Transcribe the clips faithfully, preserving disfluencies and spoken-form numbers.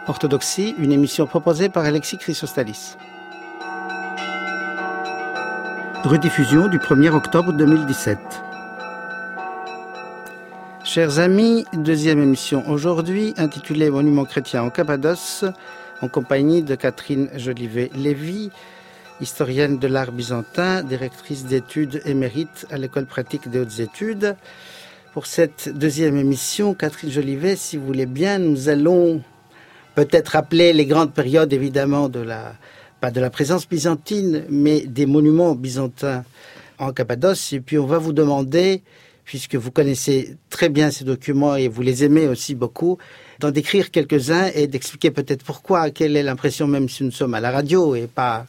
Orthodoxie, une émission proposée par Alexis Chrysostalis. Rediffusion du premier octobre deux mille dix-sept. Chers amis, deuxième émission aujourd'hui, intitulée Monuments chrétiens en Cappadoce, en compagnie de Catherine Jolivet-Lévy, historienne de l'art byzantin, directrice d'études émérite à l'École pratique des hautes études. Pour cette deuxième émission, Catherine Jolivet, si vous voulez bien, nous allons peut-être rappeler les grandes périodes, évidemment, de la, pas de la présence byzantine, mais des monuments byzantins en Cappadoce. Et puis on va vous demander, puisque vous connaissez très bien ces documents et vous les aimez aussi beaucoup, d'en décrire quelques-uns et d'expliquer peut-être pourquoi, quelle est l'impression, même si nous sommes à la radio et pas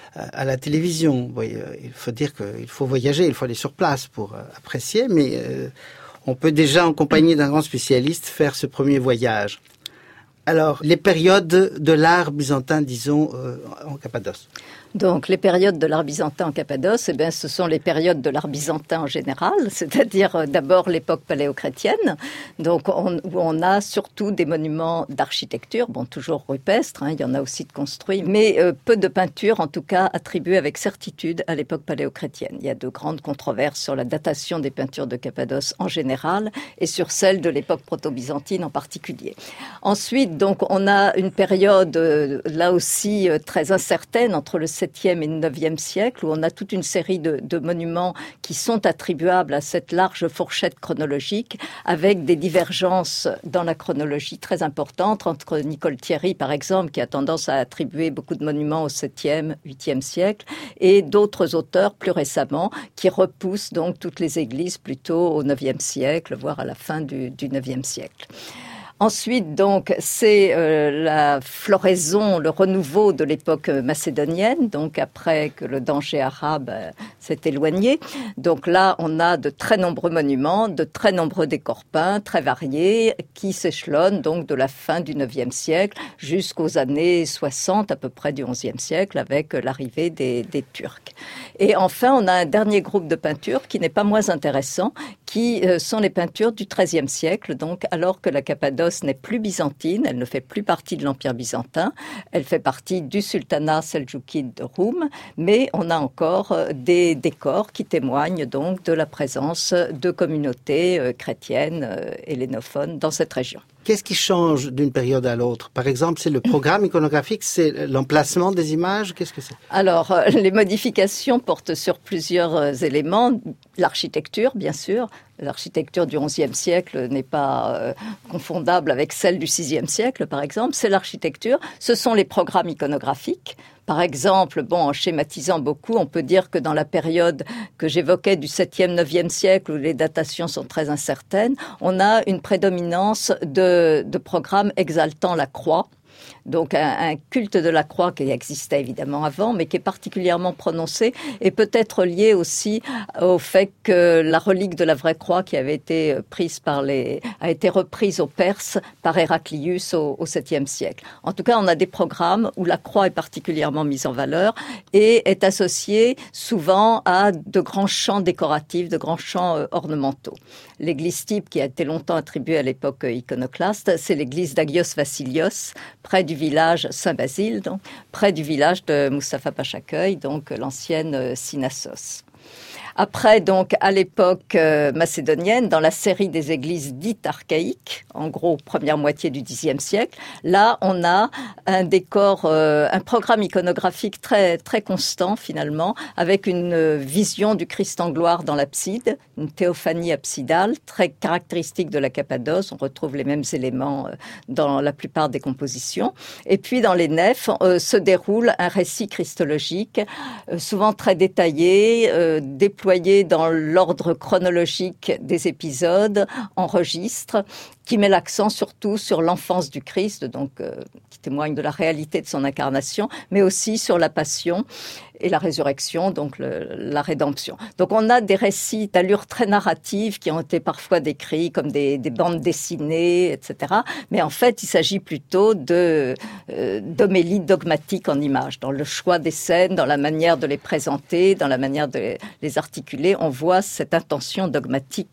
à la télévision. Il faut dire qu'il faut voyager, il faut aller sur place pour apprécier, mais euh, on peut déjà, en compagnie d'un grand spécialiste, faire ce premier voyage. Alors, les périodes de l'art byzantin, disons, euh, en Cappadoce. Donc, les périodes de l'art byzantin en Cappadoce, eh bien, ce sont les périodes de l'art byzantin en général, c'est-à-dire euh, d'abord l'époque paléochrétienne, donc on, où on a surtout des monuments d'architecture, bon, toujours rupestres, hein, il y en a aussi de construits, mais euh, peu de peintures, en tout cas, attribuées avec certitude à l'époque paléochrétienne. Il y a de grandes controverses sur la datation des peintures de Cappadoce en général et sur celle de l'époque proto-byzantine en particulier. Ensuite, donc, on a une période, euh, là aussi, euh, très incertaine entre le septième et le neuvième siècle, où on a toute une série de, de monuments qui sont attribuables à cette large fourchette chronologique, avec des divergences dans la chronologie très importantes entre Nicole Thierry, par exemple, qui a tendance à attribuer beaucoup de monuments au septième, huitième siècle, et d'autres auteurs plus récemment qui repoussent donc toutes les églises plutôt au neuvième siècle, voire à la fin du, du neuvième siècle. Ensuite, donc, c'est euh, la floraison, le renouveau de l'époque macédonienne, donc après que le danger arabe euh, s'est éloigné. Donc là, on a de très nombreux monuments, de très nombreux décors peints, très variés, qui s'échelonnent donc de la fin du neuvième siècle jusqu'aux années soixante, à peu près du onzième siècle, avec l'arrivée des, des Turcs. Et enfin, on a un dernier groupe de peintures qui n'est pas moins intéressant, qui euh, sont les peintures du treizième siècle, donc alors que la Cappadoce n'est plus byzantine, elle ne fait plus partie de l'Empire byzantin, elle fait partie du sultanat seldjoukide de Roum, mais on a encore des décors qui témoignent donc de la présence de communautés euh, chrétiennes euh, hellénophones dans cette région. Qu'est-ce qui change d'une période à l'autre? Par exemple, c'est le programme iconographique, c'est l'emplacement des images? Qu'est-ce que c'est? Alors, euh, les modifications portent sur plusieurs euh, éléments. L'architecture, bien sûr. L'architecture du onzième siècle n'est pas euh, confondable avec celle du sixième siècle, par exemple. C'est l'architecture. Ce sont les programmes iconographiques. Par exemple, bon, en schématisant beaucoup, on peut dire que dans la période que j'évoquais du septième, neuvième siècle, où les datations sont très incertaines, on a une prédominance de, de programmes exaltant la croix. Donc un, un culte de la croix qui existait évidemment avant, mais qui est particulièrement prononcé et peut-être lié aussi au fait que la relique de la vraie croix qui avait été prise par les, a été reprise aux Perses par Héraclius au, au septième siècle. En tout cas, on a des programmes où la croix est particulièrement mise en valeur et est associée souvent à de grands champs décoratifs, de grands champs euh, ornementaux. L'église type qui a été longtemps attribuée à l'époque iconoclaste, c'est l'église d'Agios Vassilios, près du village Saint-Basile, donc, près du village de Mustapha Pachaköy, donc l'ancienne Synassos. Après, donc, à l'époque euh, macédonienne, dans la série des églises dites archaïques, en gros, première moitié du dixième siècle, là, on a un décor, euh, un programme iconographique très, très constant, finalement, avec une euh, vision du Christ en gloire dans l'abside, une théophanie absidale, très caractéristique de la Cappadoce. On retrouve les mêmes éléments euh, dans la plupart des compositions. Et puis, dans les nefs, euh, se déroule un récit christologique, euh, souvent très détaillé, euh, déployé dans l'ordre chronologique des épisodes, en registre, qui met l'accent surtout sur l'enfance du Christ, donc euh, qui témoigne de la réalité de son incarnation, mais aussi sur la passion et la résurrection, donc le, la rédemption. Donc on a des récits d'allure très narrative qui ont été parfois décrits comme des, des bandes dessinées, et cetera. Mais en fait, il s'agit plutôt de euh, d'homélie dogmatique en images, dans le choix des scènes, dans la manière de les présenter, dans la manière de les, les articuler. On voit cette intention dogmatique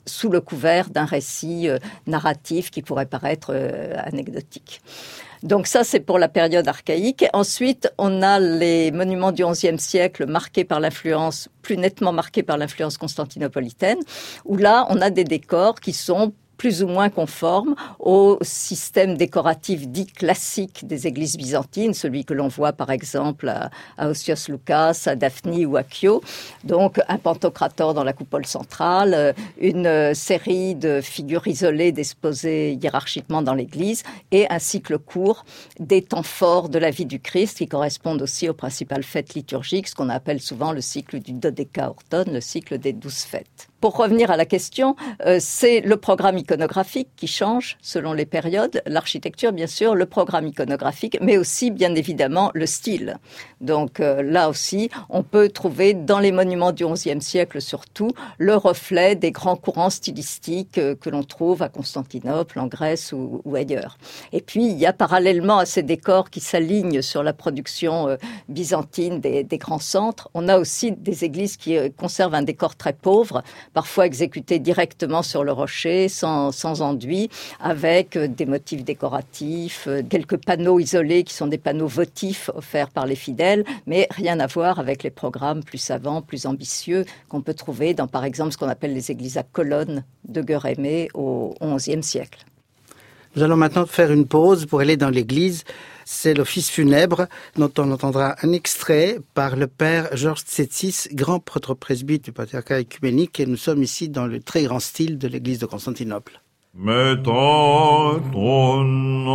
sous le couvert d'un récit euh, narratif qui pourrait paraître euh, anecdotique. Donc ça, c'est pour la période archaïque. Ensuite, on a les monuments du onzième siècle marqués par l'influence, plus nettement marqués par l'influence constantinopolitaine, où là, on a des décors qui sont plus ou moins conforme au système décoratif dit classique des églises byzantines, celui que l'on voit par exemple à, à Ostios Loukas, à Daphni ou à Chios. Donc un pantocrator dans la coupole centrale, une série de figures isolées disposées hiérarchiquement dans l'église et un cycle court des temps forts de la vie du Christ qui correspondent aussi aux principales fêtes liturgiques, ce qu'on appelle souvent le cycle du dodécaorton, le cycle des douze fêtes. Pour revenir à la question, euh, c'est le programme iconographique qui change selon les périodes, l'architecture bien sûr, le programme iconographique, mais aussi bien évidemment le style. Donc euh, là aussi, on peut trouver dans les monuments du onzième siècle surtout le reflet des grands courants stylistiques euh, que l'on trouve à Constantinople, en Grèce ou, ou ailleurs. Et puis il y a parallèlement à ces décors qui s'alignent sur la production euh, byzantine des, des grands centres, on a aussi des églises qui euh, conservent un décor très pauvre, parfois exécutés directement sur le rocher, sans, sans enduit, avec des motifs décoratifs, quelques panneaux isolés qui sont des panneaux votifs offerts par les fidèles, mais rien à voir avec les programmes plus savants, plus ambitieux qu'on peut trouver dans, par exemple, ce qu'on appelle les églises à colonnes de Gueurémé au onzième siècle. Nous allons maintenant faire une pause pour aller dans l'église. C'est l'office funèbre dont on entendra un extrait par le père Georges Tsetsis, grand protopresbyte du patriarcat œcuménique, et nous sommes ici dans le très grand style de l'église de Constantinople. Μετά των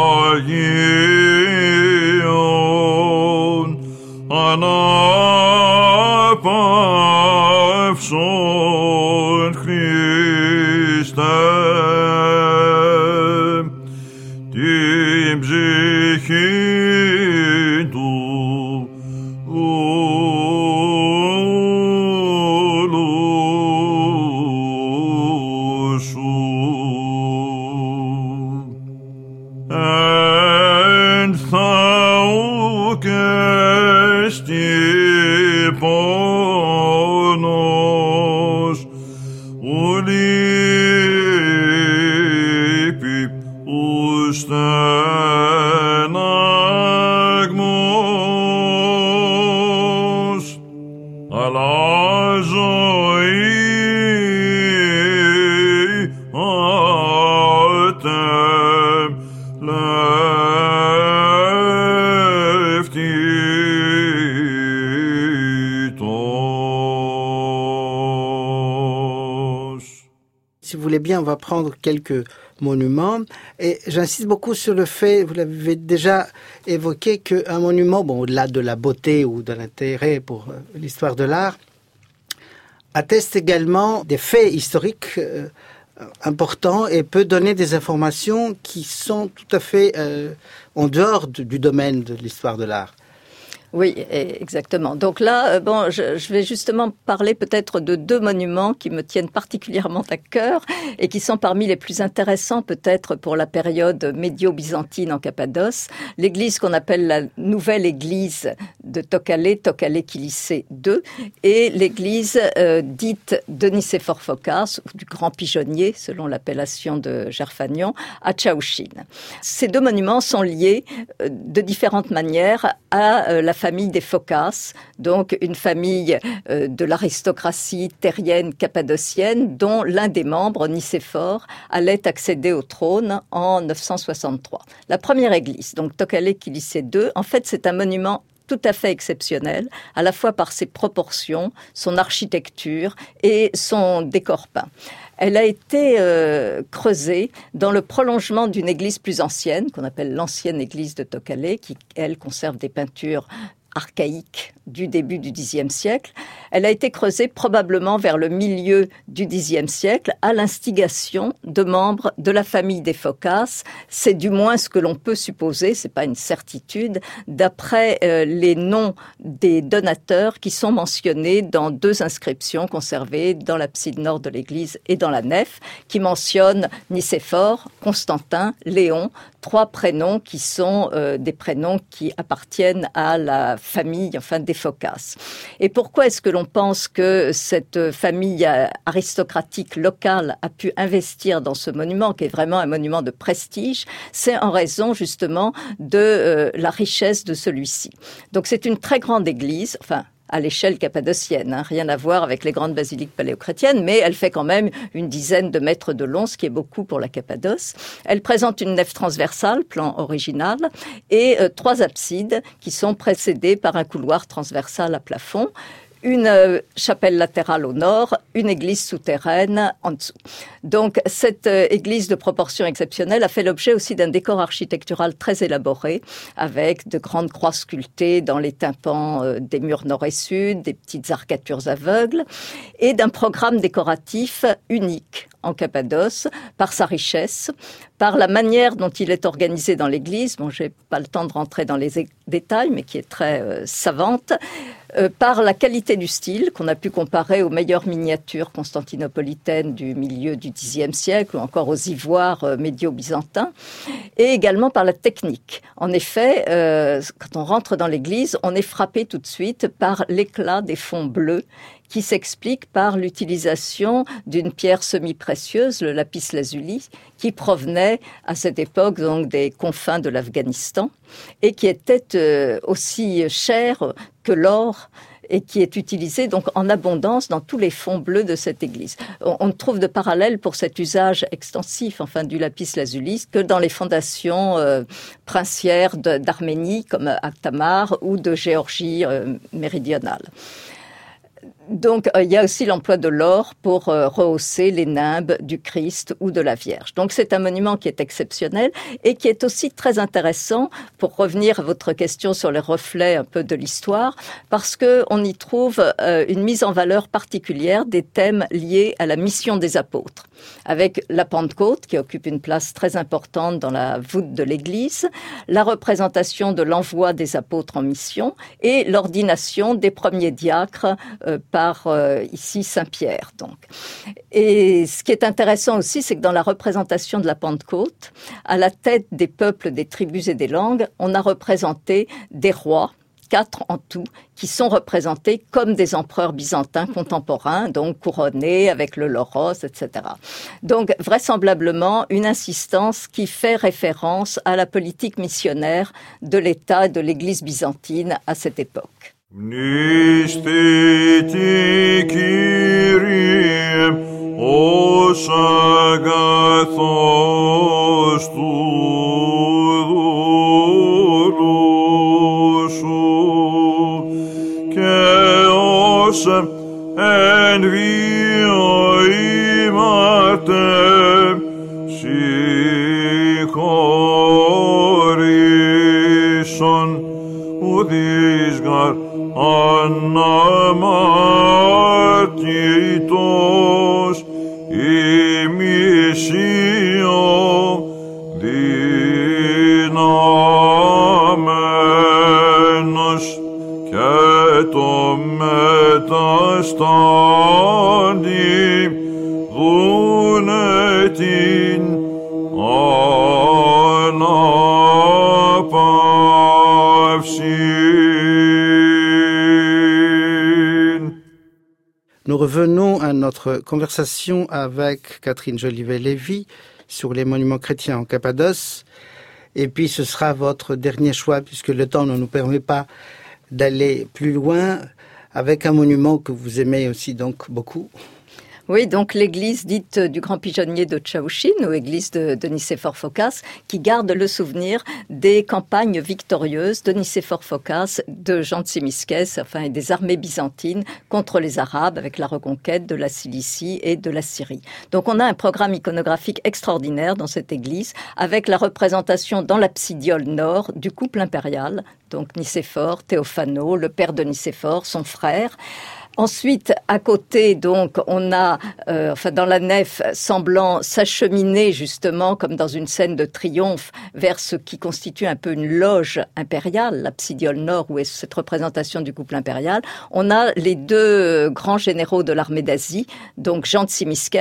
Αγίων ανάπαυσον Χριστέ την ψυχή του ούλου σου εν θαού και στη πόνος ουλίπη ουστεναγμός αλλά ζωή ατεμ λευτήτος. Si vous voulez bien, on va prendre quelques monuments. Et j'insiste beaucoup sur le fait, vous l'avez déjà évoqué, qu'un monument, bon, au-delà de la beauté ou de l'intérêt pour euh, l'histoire de l'art, atteste également des faits historiques euh, importants et peut donner des informations qui sont tout à fait euh, en dehors de, du domaine de l'histoire de l'art. Oui, exactement. Donc là, bon, je, je vais justement parler peut-être de deux monuments qui me tiennent particulièrement à cœur et qui sont parmi les plus intéressants peut-être pour la période médio-byzantine en Cappadoce. L'église qu'on appelle la nouvelle église de Tokale, Tokale Kilisée deux, et l'église euh, dite de Nicéphore Phokas, du grand pigeonnier, selon l'appellation de Gerfagnon, à Tchaouchine. Ces deux monuments sont liés euh, de différentes manières à euh, la famille des Phokas, donc une famille euh, de l'aristocratie terrienne cappadocienne dont l'un des membres, Nicéphore, allait accéder au trône en neuf cent soixante-trois. La première église, donc Tokale Kilisée deux, en fait c'est un monument tout à fait exceptionnel, à la fois par ses proportions, son architecture et son décor peint. Elle a été euh, creusée dans le prolongement d'une église plus ancienne, qu'on appelle l'ancienne église de Tokale, qui, elle, conserve des peintures archaïque du début du dixième siècle. Elle a été creusée probablement vers le milieu du dixième siècle à l'instigation de membres de la famille des Phokas. C'est du moins ce que l'on peut supposer, c'est pas une certitude, d'après euh, les noms des donateurs qui sont mentionnés dans deux inscriptions conservées dans l'abside nord de l'église et dans la nef, qui mentionnent Nicéphore, Constantin, Léon, trois prénoms qui sont euh, des prénoms qui appartiennent à la famille, enfin, des Phocas. Et pourquoi est-ce que l'on pense que cette famille aristocratique locale a pu investir dans ce monument, qui est vraiment un monument de prestige? C'est en raison, justement, de euh, la richesse de celui-ci. Donc, c'est une très grande église, enfin, à l'échelle cappadocienne, hein, rien à voir avec les grandes basiliques paléochrétiennes, mais elle fait quand même une dizaine de mètres de long, ce qui est beaucoup pour la Cappadoce. Elle présente une nef transversale, plan original, et euh, trois absides qui sont précédées par un couloir transversal à plafond, une euh, chapelle latérale au nord, une église souterraine en dessous. Donc, cette euh, église de proportion exceptionnelle a fait l'objet aussi d'un décor architectural très élaboré, avec de grandes croix sculptées dans les tympans euh, des murs nord et sud, des petites arcatures aveugles, et d'un programme décoratif unique en Cappadoce, par sa richesse, par la manière dont il est organisé dans l'église, bon, j'ai pas le temps de rentrer dans les é- détails, mais qui est très euh, savante, euh, par la qualité du style, qu'on a pu comparer aux meilleures miniatures constantinopolitaines du milieu du dixième siècle, ou encore aux ivoires euh, médio-byzantins, et également par la technique. En effet, euh, quand on rentre dans l'église, on est frappé tout de suite par l'éclat des fonds bleus, qui s'explique par l'utilisation d'une pierre semi-précieuse, le lapis lazuli, qui provenait à cette époque donc des confins de l'Afghanistan et qui était euh, aussi cher que l'or et qui est utilisé donc en abondance dans tous les fonds bleus de cette église. On, on trouve de parallèles pour cet usage extensif, enfin du lapis lazuli, que dans les fondations euh, princières de, d'Arménie comme à Tamar ou de Géorgie euh, méridionale. Donc, euh, il y a aussi l'emploi de l'or pour euh, rehausser les nimbes du Christ ou de la Vierge. Donc, c'est un monument qui est exceptionnel et qui est aussi très intéressant, pour revenir à votre question sur les reflets un peu de l'histoire, parce que on y trouve euh, une mise en valeur particulière des thèmes liés à la mission des apôtres, avec la Pentecôte qui occupe une place très importante dans la voûte de l'Église, la représentation de l'envoi des apôtres en mission et l'ordination des premiers diacres euh, par euh, ici Saint-Pierre. Donc. Et ce qui est intéressant aussi, c'est que dans la représentation de la Pentecôte, à la tête des peuples, des tribus et des langues, on a représenté des rois, quatre en tout, qui sont représentés comme des empereurs byzantins contemporains, donc couronnés avec le loros, et cetera. Donc, vraisemblablement, une insistance qui fait référence à la politique missionnaire de l'État et de l'Église byzantine à cette époque. Mnisteti Kyrie, os agathos tu doulosu, que os en via imate sicorison udisgar anamatitos emisio dinamenos ketom metastandi dunetin anapavsi. Nous revenons à notre conversation avec Catherine Jolivet-Lévy sur les monuments chrétiens en Cappadoce. Et puis ce sera votre dernier choix, puisque le temps ne nous permet pas d'aller plus loin, avec un monument que vous aimez aussi donc beaucoup. Oui, donc l'église dite du Grand Pigeonnier de Tchaouchine, ou église de, de Nicéphore Phocas, qui garde le souvenir des campagnes victorieuses de Nicéphore Phocas, de Jean Tzimiskès, enfin, et des armées byzantines contre les Arabes, avec la reconquête de la Cilicie et de la Syrie. Donc on a un programme iconographique extraordinaire dans cette église, avec la représentation dans l'absidiole nord du couple impérial, donc Nicéphore, Théophano, le père de Nicéphore, son frère. Ensuite, à côté, donc, on a, euh, enfin, dans la nef, semblant s'acheminer justement, comme dans une scène de triomphe, vers ce qui constitue un peu une loge impériale, l'absidiole nord, où est cette représentation du couple impérial. On a les deux grands généraux de l'armée d'Asie, donc Jean Tzimiskès,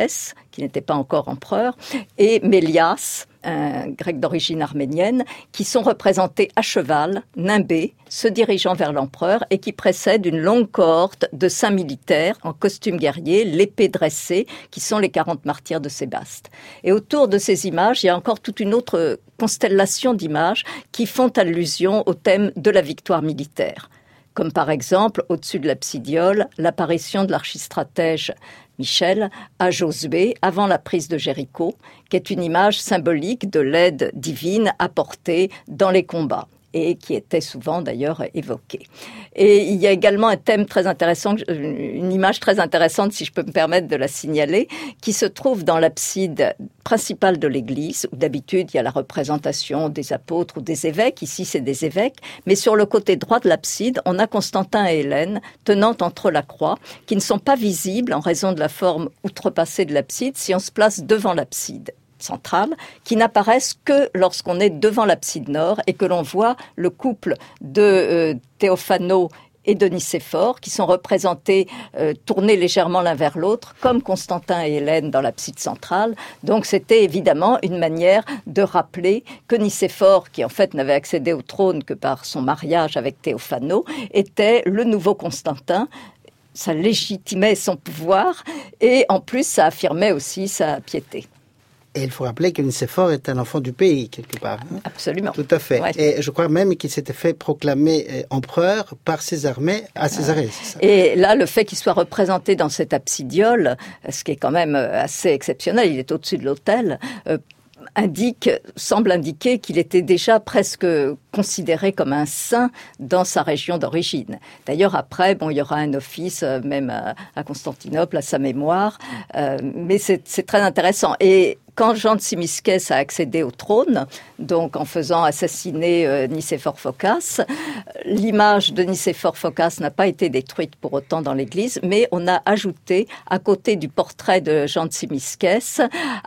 qui n'était pas encore empereur, et Mélias, un grec d'origine arménienne, qui sont représentés à cheval, nimbés, se dirigeant vers l'empereur et qui précèdent une longue cohorte de saints militaires en costume guerrier, l'épée dressée, qui sont les quarante martyrs de Sébaste. Et autour de ces images, il y a encore toute une autre constellation d'images qui font allusion au thème de la victoire militaire. Comme par exemple, au-dessus de l'absidiole, l'apparition de l'archistratège Michel à Josué avant la prise de Jéricho, qui est une image symbolique de l'aide divine apportée dans les combats et qui était souvent d'ailleurs évoquée. Et il y a également un thème très intéressant, une image très intéressante, si je peux me permettre de la signaler, qui se trouve dans l'abside principale de l'église, où d'habitude il y a la représentation des apôtres ou des évêques, ici c'est des évêques, mais sur le côté droit de l'abside, on a Constantin et Hélène tenant entre la croix, qui ne sont pas visibles en raison de la forme outrepassée de l'abside si on se place devant l'abside centrale, qui n'apparaissent que lorsqu'on est devant l'abside nord et que l'on voit le couple de euh, Théophano et de Nicéphore, qui sont représentés euh, tournés légèrement l'un vers l'autre, comme Constantin et Hélène dans l'abside centrale. Donc c'était évidemment une manière de rappeler que Nicéphore, qui en fait n'avait accédé au trône que par son mariage avec Théophano, était le nouveau Constantin. Ça légitimait son pouvoir et en plus ça affirmait aussi sa piété. Et il faut rappeler que Nicéphore est un enfant du pays, quelque part. Hein. Absolument. Tout à fait. Ouais. Et je crois même qu'il s'était fait proclamer euh, empereur par Césarmée à Césarée. Ouais. C'est ça. Et là, le fait qu'il soit représenté dans cette absidiole, ce qui est quand même assez exceptionnel, il est au-dessus de l'autel, euh, indique, semble indiquer qu'il était déjà presque considéré comme un saint dans sa région d'origine. D'ailleurs, après, bon, il y aura un office, euh, même à, à Constantinople, à sa mémoire, euh, mais c'est, c'est très intéressant. Et quand Jean de Tzimiskès a accédé au trône, donc en faisant assassiner euh, Nicéphore Phocas, l'image de Nicéphore Phocas n'a pas été détruite pour autant dans l'église, mais on a ajouté, à côté du portrait de Jean de Tzimiskès,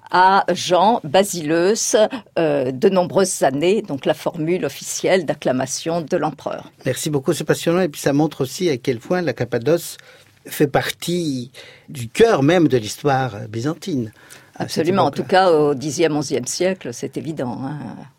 à Jean Basileus euh, de nombreuses années, donc la formule officielle d'acclamation de l'empereur. Merci beaucoup, c'est passionnant, et puis ça montre aussi à quel point la Cappadoce fait partie du cœur même de l'histoire byzantine. Absolument, en tout cas au dixième, onzième siècle, c'est évident. Hein.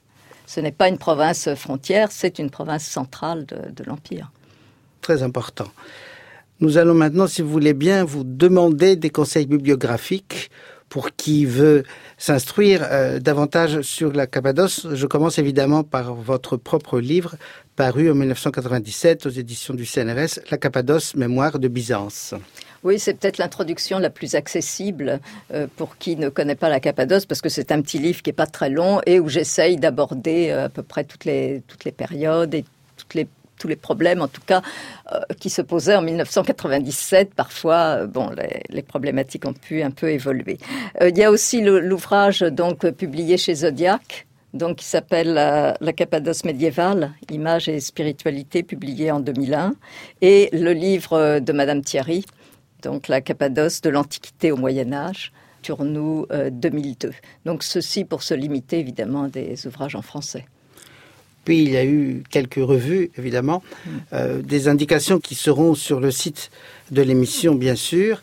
Ce n'est pas une province frontière, c'est une province centrale de, de l'Empire. Très important. Nous allons maintenant, si vous voulez bien, vous demander des conseils bibliographiques pour qui veut s'instruire euh, davantage sur la Cappadoce. Je commence évidemment par votre propre livre, paru en dix-neuf cent quatre-vingt-dix-sept aux éditions du C N R S, La Cappadoce, mémoire de Byzance. Oui, c'est peut-être l'introduction la plus accessible euh, pour qui ne connaît pas la Cappadoce, parce que c'est un petit livre qui n'est pas très long et où j'essaye d'aborder euh, à peu près toutes les, toutes les périodes et toutes les, tous les problèmes, en tout cas, euh, qui se posaient en dix-neuf cent quatre-vingt-dix-sept. Parfois, euh, bon, les, les problématiques ont pu un peu évoluer. Euh, il y a aussi le, l'ouvrage donc publié chez Zodiac, donc qui s'appelle la, la Cappadoce médiévale, images et spiritualité, publié en deux mille un, et le livre de Madame Thierry, donc la Cappadoce de l'Antiquité au Moyen-Âge, Tournou euh, deux mille deux. Donc ceci pour se limiter évidemment à des ouvrages en français. Puis il y a eu quelques revues, évidemment, mmh. euh, des indications qui seront sur le site de l'émission, bien sûr.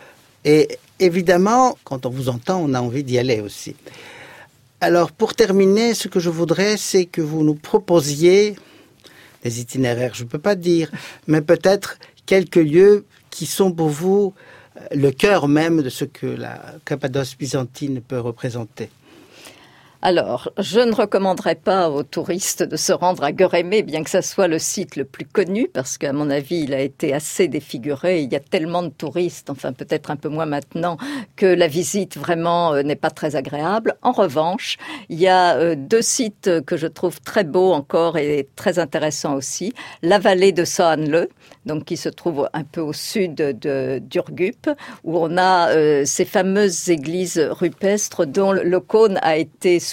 Et évidemment, quand on vous entend, on a envie d'y aller aussi. Alors, pour terminer, ce que je voudrais, c'est que vous nous proposiez des itinéraires, je ne peux pas dire, mais peut-être quelques lieux qui sont pour vous le cœur même de ce que la Cappadoce byzantine peut représenter. Alors, je ne recommanderais pas aux touristes de se rendre à Gueurémé, bien que ça soit le site le plus connu, parce qu'à mon avis, il a été assez défiguré. Il y a tellement de touristes, enfin peut-être un peu moins maintenant, que la visite vraiment euh, n'est pas très agréable. En revanche, il y a euh, deux sites que je trouve très beaux encore et très intéressants aussi. La vallée de Soanle, donc qui se trouve un peu au sud de d'Urgup, où on a euh, ces fameuses églises rupestres dont le cône a été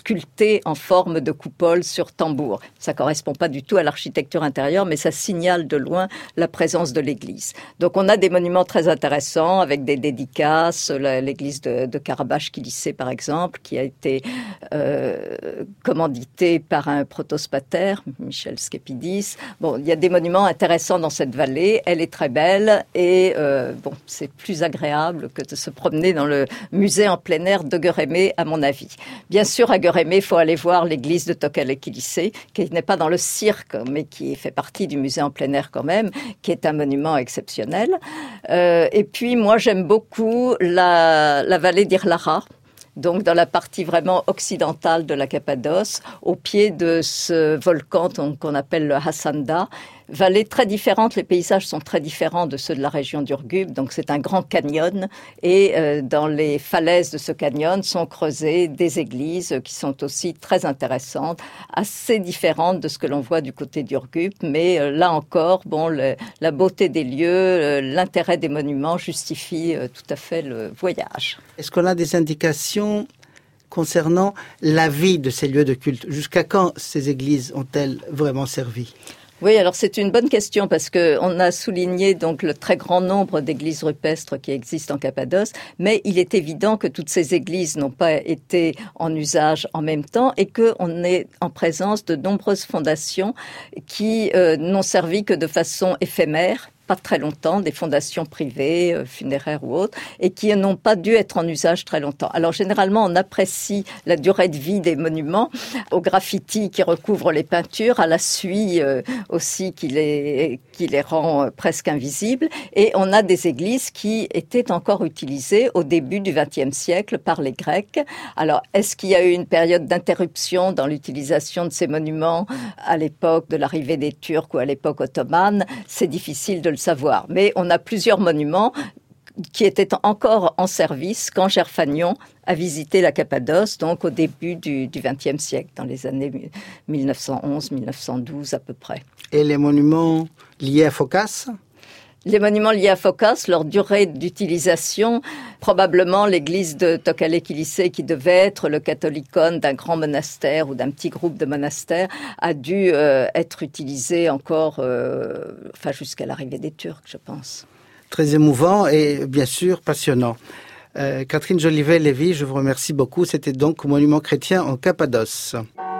sculptées en forme de coupole sur tambour. Ça ne correspond pas du tout à l'architecture intérieure, mais ça signale de loin la présence de l'église. Donc on a des monuments très intéressants avec des dédicaces, l'église de, de Karabach-Kilisé par exemple, qui a été euh, commanditée par un protospater, Michel Skepidis. Bon, il y a des monuments intéressants dans cette vallée, elle est très belle et euh, bon, c'est plus agréable que de se promener dans le musée en plein air de Guérémé, à mon avis. Bien sûr, à Guérémé, il faut aller voir l'église de Tokale-Kilisé, qui n'est pas dans le cirque, mais qui fait partie du musée en plein air quand même, qui est un monument exceptionnel. Euh, et puis, moi, j'aime beaucoup la, la vallée d'Irlara, donc dans la partie vraiment occidentale de la Cappadoce, au pied de ce volcan qu'on appelle le Hassanda. Vallée très différente, les paysages sont très différents de ceux de la région d'Urgub, donc c'est un grand canyon et euh, dans les falaises de ce canyon sont creusées des églises qui sont aussi très intéressantes, assez différentes de ce que l'on voit du côté d'Urgub, mais euh, là encore, bon, le, la beauté des lieux, euh, l'intérêt des monuments justifie euh, tout à fait le voyage. Est-ce qu'on a des indications concernant la vie de ces lieux de culte? Jusqu'à quand ces églises ont-elles vraiment servi? Oui, alors c'est une bonne question parce que on a souligné donc le très grand nombre d'églises rupestres qui existent en Cappadoce, mais il est évident que toutes ces églises n'ont pas été en usage en même temps et que on est en présence de nombreuses fondations qui euh, n'ont servi que de façon éphémère, pas très longtemps, des fondations privées, euh, funéraires ou autres, et qui n'ont pas dû être en usage très longtemps. Alors généralement, on apprécie la durée de vie des monuments au graffiti qui recouvre les peintures, à la suie euh, aussi qui les, qui les rend euh, presque invisibles, et on a des églises qui étaient encore utilisées au début du vingtième siècle par les Grecs. Alors, est-ce qu'il y a eu une période d'interruption dans l'utilisation de ces monuments à l'époque de l'arrivée des Turcs ou à l'époque ottomane? C'est difficile de le savoir. Mais on a plusieurs monuments qui étaient encore en service quand Gerfagnon a visité la Cappadoce, donc au début du vingtième siècle, dans les années mille neuf cent onze mille neuf cent douze à peu près. Et les monuments liés à Phocas ? Les monuments liés à Phocas, leur durée d'utilisation, probablement l'église de Tokale-Kilisé, qui devait être le catholicone d'un grand monastère ou d'un petit groupe de monastères, a dû euh, être utilisée encore, euh, enfin jusqu'à l'arrivée des Turcs, je pense. Très émouvant et bien sûr passionnant. Euh, Catherine Jolivet-Lévy, je vous remercie beaucoup. C'était donc Monument chrétien en Cappadoce.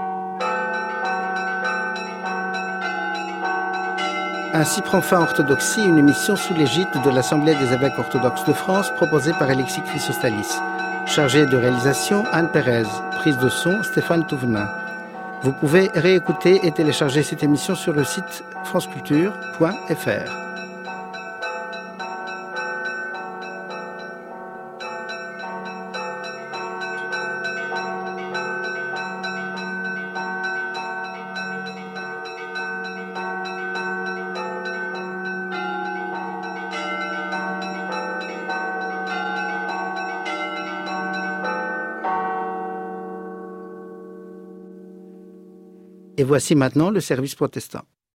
Ainsi prend fin Orthodoxie, une émission sous l'égide de l'Assemblée des évêques orthodoxes de France, proposée par Alexis Chrysostalis. Chargé de réalisation, Anne Pérez. Prise de son, Stéphane Touvenin. Vous pouvez réécouter et télécharger cette émission sur le site franceculture point f r. Et voici maintenant le service protestant.